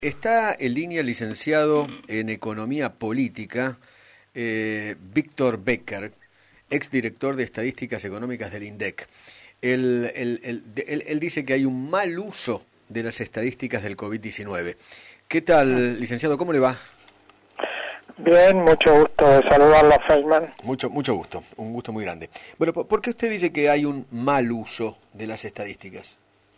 Está en línea el licenciado en Economía Política, Víctor Becker, exdirector de Estadísticas Económicas del INDEC. Él dice que hay un mal uso de las estadísticas del COVID-19. ¿Qué tal, licenciado? ¿Cómo le va? Bien, mucho gusto de saludarla, Feynman. Mucho gusto, un gusto muy grande. Bueno, ¿por qué usted dice que hay un mal uso de las estadísticas?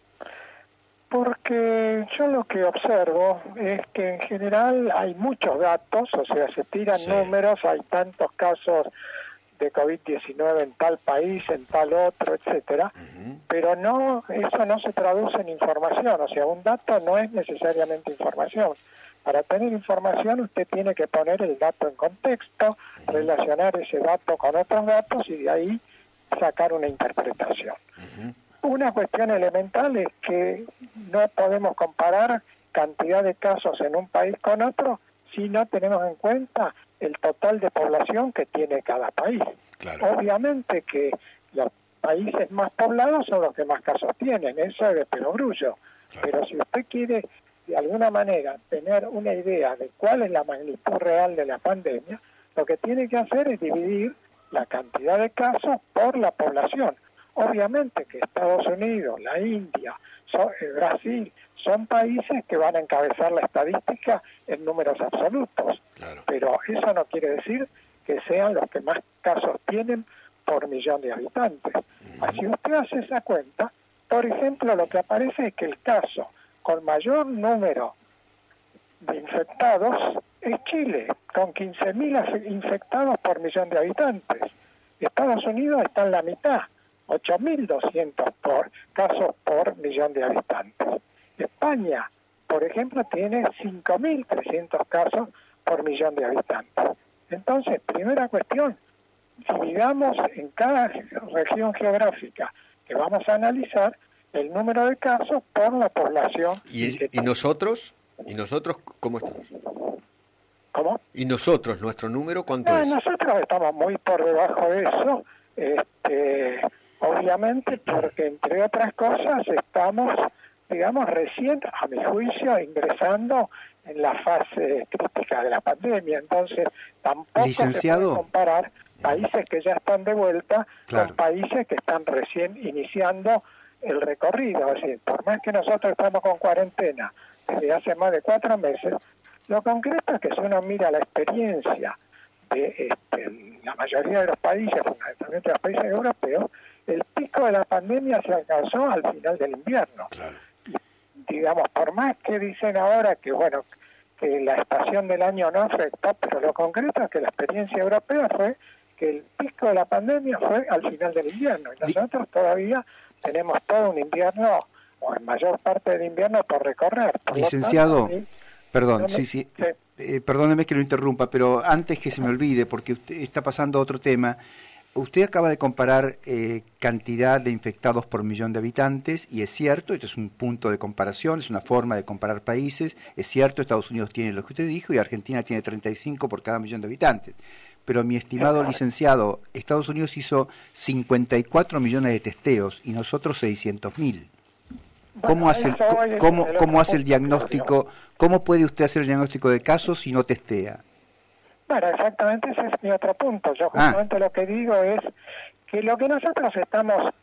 Porque yo lo que observo es que en general hay muchos datos, o sea, se tiran números, hay tantos casos de COVID-19 en tal país, en tal otro, etcétera, pero eso no se traduce en información, o sea, un dato no es necesariamente información. Para tener información usted tiene que poner el dato en contexto, relacionar ese dato con otros datos y de ahí sacar una interpretación. Una cuestión elemental es que no podemos comparar cantidad de casos en un país con otro si no tenemos en cuenta el total de población que tiene cada país. Claro. Obviamente que los países más poblados son los que más casos tienen, eso es de perogrullo. Claro. Pero si usted quiere de alguna manera tener una idea de cuál es la magnitud real de la pandemia, lo que tiene que hacer es dividir la cantidad de casos por la población. Obviamente que Estados Unidos, la India, Brasil, son países que van a encabezar la estadística en números absolutos. Claro. Pero eso no quiere decir que sean los que más casos tienen por millón de habitantes. Si usted hace esa cuenta, por ejemplo, lo que aparece es que el caso con mayor número de infectados es Chile, con 15.000 infectados por millón de habitantes. Estados Unidos está en la mitad, 8.200 casos por millón de habitantes. España, por ejemplo, tiene 5.300 casos por millón de habitantes. Entonces, primera cuestión, dividamos en cada región geográfica que vamos a analizar el número de casos por la población. ¿Y nosotros? ¿Y nosotros cómo estamos? ¿Cómo? ¿Y nosotros, nuestro número, cuánto es? Nosotros estamos muy por debajo de eso. Obviamente porque, entre otras cosas, estamos, digamos, recién, a mi juicio, ingresando en la fase crítica de la pandemia. Entonces, tampoco se puede comparar países que ya están de vuelta con países que están recién iniciando el recorrido. Es decir, por más que nosotros estamos con cuarentena desde hace más de 4 meses, lo concreto es que si uno mira la experiencia de la mayoría de los países, fundamentalmente los países europeos, el pico de la pandemia se alcanzó al final del invierno. Claro. Y, digamos, por más que dicen ahora que, bueno, que la estación del año no afectó, pero lo concreto es que la experiencia europea fue que el pico de la pandemia fue al final del invierno. Y nosotros todavía tenemos todo un invierno, o en mayor parte del invierno, por recorrer. Por licenciado, perdón, perdóneme que lo interrumpa, pero antes que se me olvide, porque usted está pasando a otro tema. Usted acaba de comparar cantidad de infectados por millón de habitantes, y es cierto, esto es un punto de comparación, es una forma de comparar países, es cierto, Estados Unidos tiene lo que usted dijo y Argentina tiene 35 por cada millón de habitantes. Pero mi estimado licenciado, Estados Unidos hizo 54 millones de testeos y nosotros 600.000. ¿Cómo hace el diagnóstico? ¿Cómo puede usted hacer el diagnóstico de casos si no testea? Bueno, exactamente ese es mi otro punto. Yo justamente lo que digo es que lo que nosotros estamos,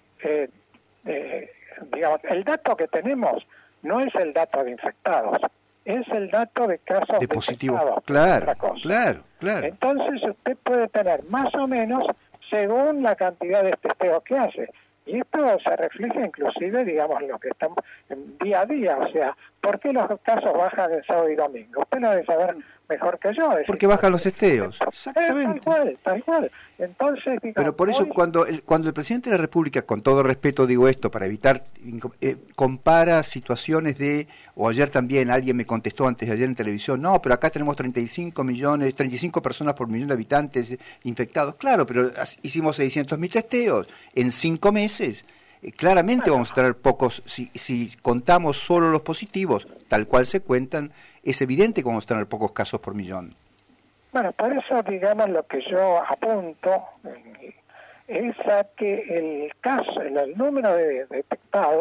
digamos, el dato que tenemos no es el dato de infectados, es el dato de casos de positivos. Claro. Entonces usted puede tener más o menos según la cantidad de testeos que hace. Y esto se refleja inclusive, digamos, lo que estamos en día a día. O sea, ¿por qué los casos bajan el sábado y domingo? Usted lo debe saber mejor que yo. Porque bajan los testeos. Exactamente. Tal cual. Entonces, digamos, pero por eso cuando el presidente de la República, con todo respeto digo esto, para evitar, compara situaciones o ayer también alguien me contestó antes de ayer en televisión, no, pero acá tenemos 35 personas por millón de habitantes infectados. Claro, pero hicimos 600.000 testeos en 5 meses. Claramente vamos a tener pocos, si contamos solo los positivos, tal cual se cuentan, es evidente que vamos a tener pocos casos por millón. Bueno, por eso, digamos, lo que yo apunto es a que el número de detectados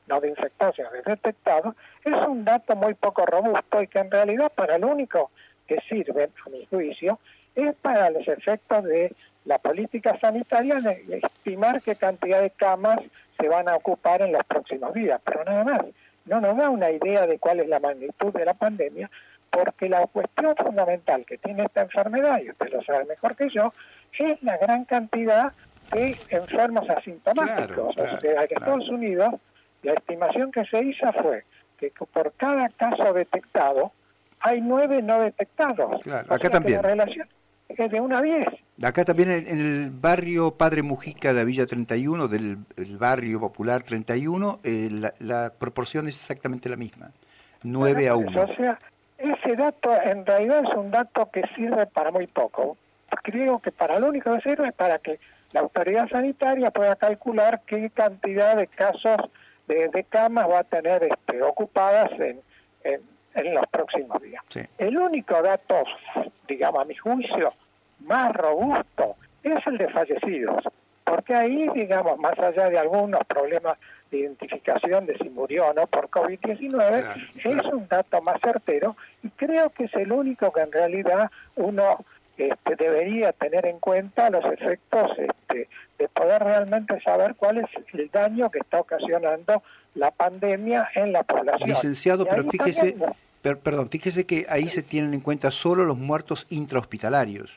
no de infectados, sino de detectados, es un dato muy poco robusto y que en realidad para lo único que sirve, a mi juicio, es para los efectos de la política sanitaria de estimar qué cantidad de camas se van a ocupar en los próximos días, pero nada más. No nos da una idea de cuál es la magnitud de la pandemia, porque la cuestión fundamental que tiene esta enfermedad, y usted lo sabe mejor que yo, es la gran cantidad de enfermos asintomáticos. O sea, que Estados Unidos, la estimación que se hizo fue que por cada caso detectado hay 9 no detectados. Claro, acá también. La relación es de 1 a 10. Acá también en el barrio Padre Mujica de Villa 31, del barrio popular 31, la proporción es exactamente la misma, 9 a 1. O sea, ese dato en realidad es un dato que sirve para muy poco. Creo que para lo único que sirve es para que la autoridad sanitaria pueda calcular qué cantidad de casos de camas va a tener ocupadas en los próximos días. Sí. El único dato, digamos, a mi juicio, más robusto es el de fallecidos, porque ahí, digamos, más allá de algunos problemas de identificación de si murió o no por COVID-19, es un dato más certero y creo que es el único que en realidad uno debería tener en cuenta los efectos de poder realmente saber cuál es el daño que está ocasionando la pandemia en la población. Licenciado, pero fíjese, fíjese que ahí se tienen en cuenta solo los muertos intrahospitalarios.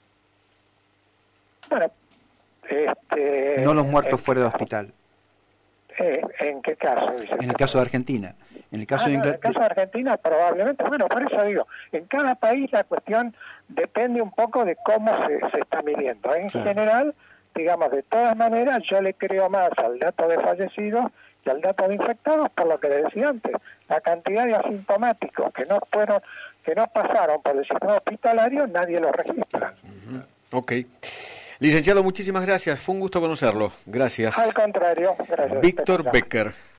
Bueno, no los muertos fuera de hospital. ¿En qué caso? En el caso de Argentina. En el caso en el caso de Argentina probablemente, bueno, por eso digo, en cada país la cuestión depende un poco de cómo se está midiendo. En general, digamos, de todas maneras, yo le creo más al dato de fallecidos que al dato de infectados, por lo que le decía antes, la cantidad de asintomáticos que no pasaron por el sistema hospitalario, nadie lo registra. Ok. Licenciado, muchísimas gracias. Fue un gusto conocerlo. Gracias. Al contrario, gracias. Víctor Becker.